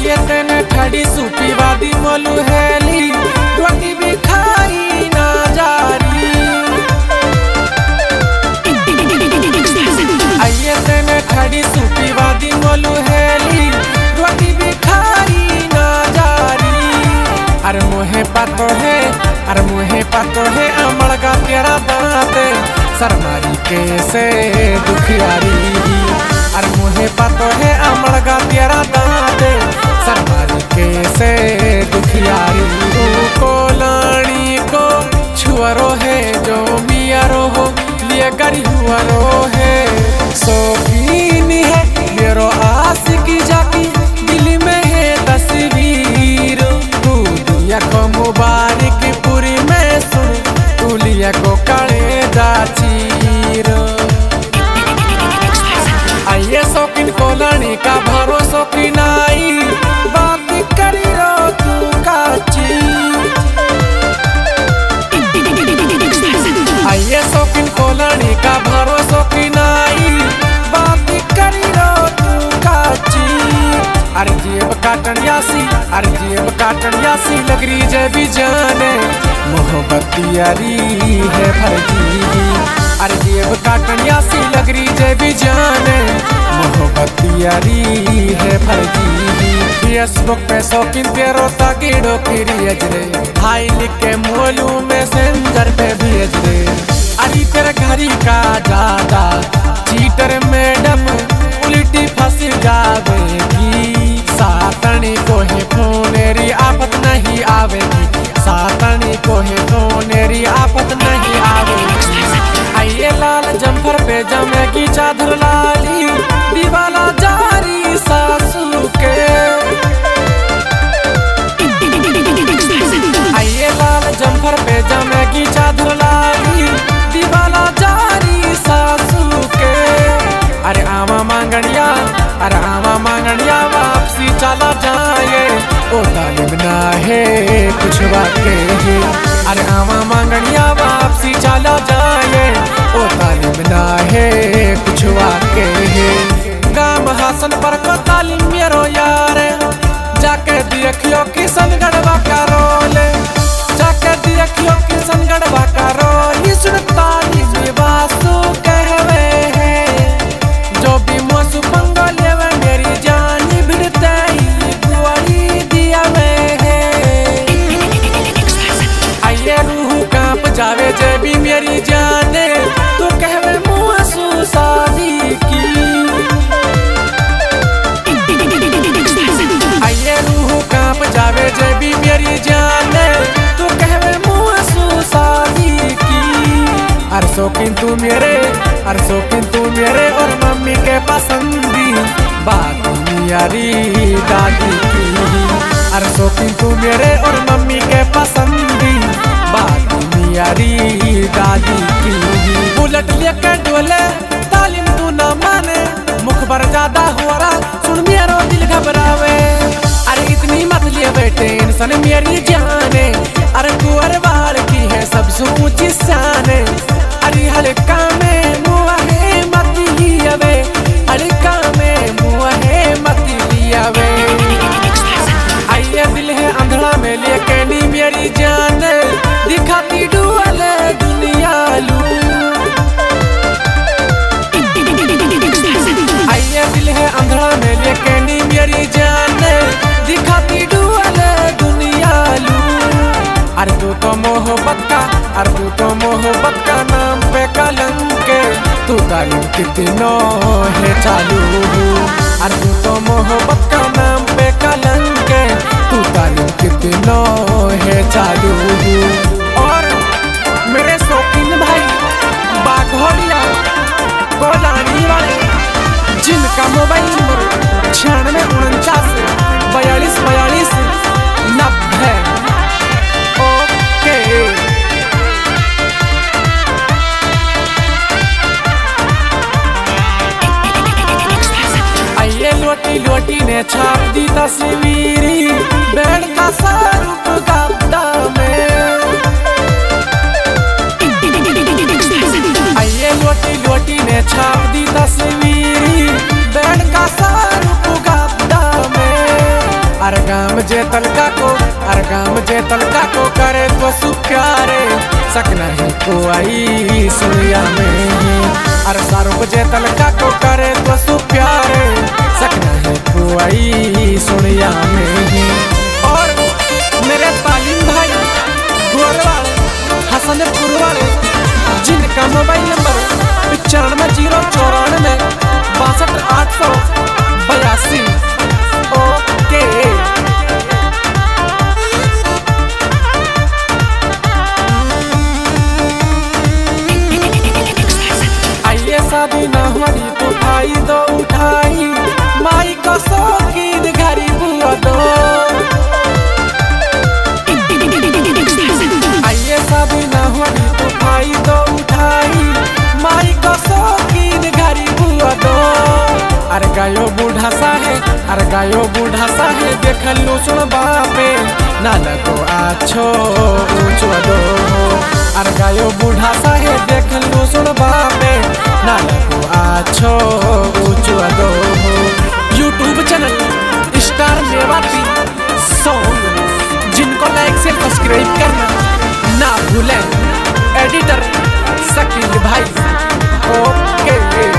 आइए तेने ठड़ी सूपी वादी मोलू हेली रोटी भी खाई ना जारी। आइए तेने ठड़ी सूपी वादी मोलू हेली रोटी भी खाई ना जारी। अरे मुहे पातो है, अरे मुहे पातो है अमड़ का तेरा दांत सरमारी कैसे दुखियारी। अरे मुहे पातो है अमड़ का तेरा दांत सरमारी कैसे दुखियारी। तू कोलानी को छुअरो है जो मियारो हो लिए गरी हुआरो है। शौकीन है मेरो आशिकी जाकी दिल में है तस्वीर। तू दिया को मुबारक पूरी में सुन तू लिया को काले जाचीर। आइए शौकीन कोलानी का भरोसो की नाई बात करी रो तू काची। आइए शौकीन कोलानी का भरोसो की नाई बात करी रो तू काची। अरे जेब काटन यासी, अरे जेब काटन यासी लगरी जे भी जाने मोहब्बत यारी है फर्जी। अरे जेब काटन यासी लगरी जे भी जाने मोहब्बत यारी है फर्जी। फेसबुक पे शौकीन तेरो ताकीड़ो की रियज रे हाई लिख के मोलू मैसेंजर पे भेज रे। अरे तेरे घरी का ज्यादा चीटर मैडम उल्टी फंस जावेगी। सातनी को है फोनेरी आफत नहीं आवेगी, सातनी को है फोनेरी आफत नहीं आवेगी। आइए लाल जम्फर पे जमेगी चादर लाली दीवाला जारी सासू के। आइए लाल जम्फर पे जमेगी चादर लाली दीवाला जारी सासू के। अरे आवा मांगनिया, अरे आवा मांगनिया वापसी चला जाए ओ तालिब ना है कुछ वाके है। अरे आवा मांगनिया वापसी चला जाए ओ तालिब ना है कुछ वाके है। गाम हासन पर को तालिम मेरो यार जाके देखियो किसन गढ़वा का रोले। जाके देखियो किसन गढ़वा का रोल सुन तालिम वासु कहवे है। जो भी मोसु पंगले में मेरी जानी भिड़ते ही गुआरी दिया में है। आइए रूह कांप जावे जे भी मेरी जाने तो कहवे मोसु शादी की। आइए रूह कांप जावे जे भी मेरी जाने तो कहवे मोसु शादी की। अरे शौकीन तू मेरे, अरे शौकीन तू मेरे और मम्मी के पसंदी बात यारी दादी की। अरे शौकीन तू मेरे और मम्मी के पसंदी बात यारी दादी की। बुलेट लेके डोले तालिम तू ना माने मुखबर ज्यादा हो रहा सुन मेरो दिल घबरावे। अरे इतनी मत लिए बेटे इंसान मेरी जाने। अरे कुंवर बाल की है सबसे ऊंची शाने। अरे हल्का में मुआ है मत लियावे, हल्का में मुआ है मत लियावे। आइए दिल है अंधड़ा में लेके नी मेरी जान दिखाती डुअल दुनिया लू। आइए दिल है अंधड़ा में लेके नी मेरी जान दिखाती डुअल दुनिया लू। अरे तू तो मोहब्बत का, अरे तू तो मोहब्बत का नाम पे कलंक तू तालिम कितनों है चालू। अरे तू तो मोहब्बत का नाम पे कलंक तू तालिम कितनों है चालू। और मेरे शौकीन भाई बाघोड़िया कोलानी वाले जिनका मोबाइल नंबर 9649424290 ओके। आइए लोटी लोटी ने छाप दी तस्वीरी बेड़ का सारूप गद्दा में। आइए लोटी लोटी ने छाप दी तस्वीरी बेड़ का सारूप गद्दा में। अरे गाम जे तलका को, अरे गाम जे तलका को करे तो सु प्यारे सक नहीं को आई सुनिया में। अरे सारों जे तलका को करे तो सु प्यारे सक नहीं को आई सुनिया में। और मेरे तालीम भाई गोलवाड़े हसनपुर वाले जिनका मोबाइल नंबर 95 094 62 882 ओके। आइए शादी ना हुई तो भाई दो उठाई माई को शौकीन घरी बुआ दो। आइए शादी ना हुई तो भाई दो उठाई माई को शौकीन घरी बुआ दो। अरे गायो बूढ़ा सा है, अरे गायो बूढ़ा सा है देख लू सुन बापे ना लगो आछो ऊंचो दो। अरे गायो बूढ़ा सा है देख लू सुन बापे ना लगो आछो ऊंचो दो। YouTube channel star Mewati song जिनको लाइक से सब्सक्राइब करना ना भूलें। एडिटर शकील भाई ओके।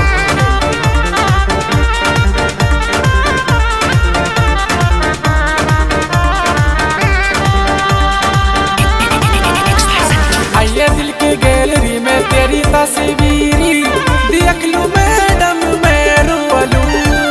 आइए दिल की गैलरी में तेरी तस्वीरी देख लूं मैडम मैं रोलूं।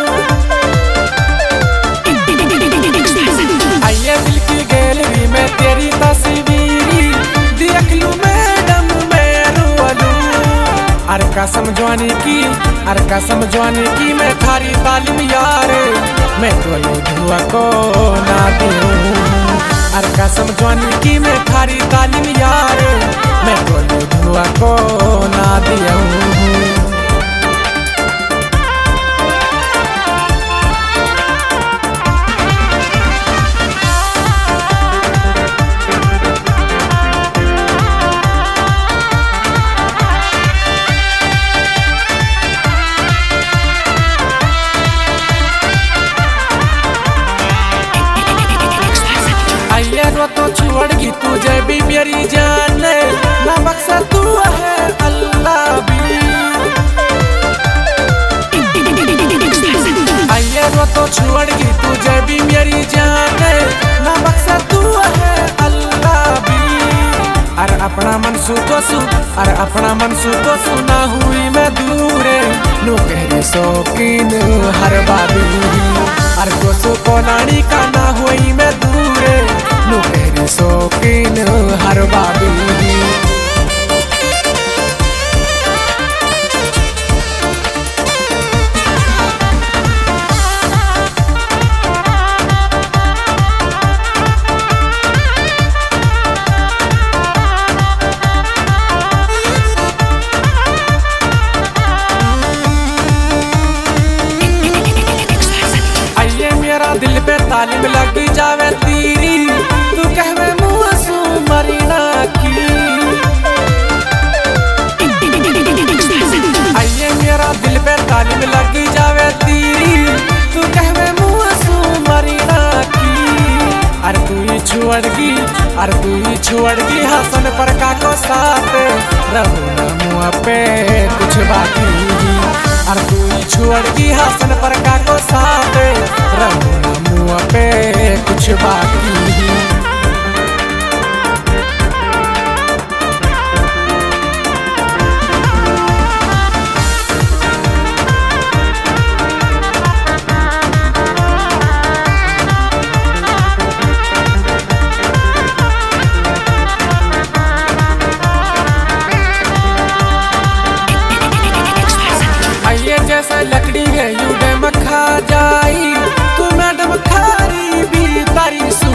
आइए दिल की गैलरी में तेरी तस्वीरी देख लूं मैडम मैं रोलूं। अरे कसम जवानी की, अरे कसम जवानी की मैं थारी तालीम यारे मैं तो धुआ को ना दूं। अरे कसम जवानी की मैं थारी तालीम यारे मैं तो धुआ को ना दिया। आइए रो तो छोड़गी तुझे भी मेरी जान ना बख्शा तू है अल्लाह भी। आइए रो तो छोड़गी तुझे भी मेरी जान ना बख्शा तू है अल्लाह भी। अरे अपना मनसू को सु, अरे अपना मनसू को सुना हुई मैं दूरे नो कहरी शौकीन हर बाबी। अरे को सु कोलानी का ना हुई मैं दूरे नो कहरी शौकीन हर बाबी। दिल पे तालीम लगी जावे तीरी तू कहवे मुँह सू मरीना की। आइए मेरा दिल पे तालीम लगी जावे तीरी तू कहवे मुँह सू मरीना की। अरे तू ही छुड़गी, अरे तू ही छुड़गी हसन पर का को साथ रहू ना मुँह पे कुछ बाकी। अरे तू ही छुड़गी हसन पर का को साथ रहू ना मुँह पे कुछ बाकी। आइए जैसा लकड़ी है यूं मखा जाई तू मैडम खारी भी तारी सू।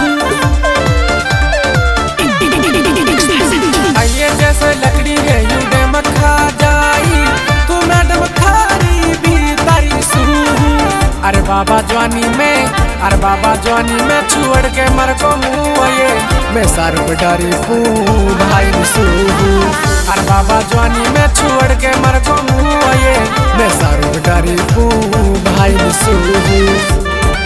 आइए जैसे लकड़ी है यूं मखा जाई तू मैडम खारी भी तारी सू। अरे बाबा जवानी में, अरे बाबा जवानी में छुड़ के मर को मुँह ये मैं सारू डारी फू भाई सू। अरे बाबा जवानी में छुड़ के मर को मुँह ये मैं सारू डारी फू भाई सू।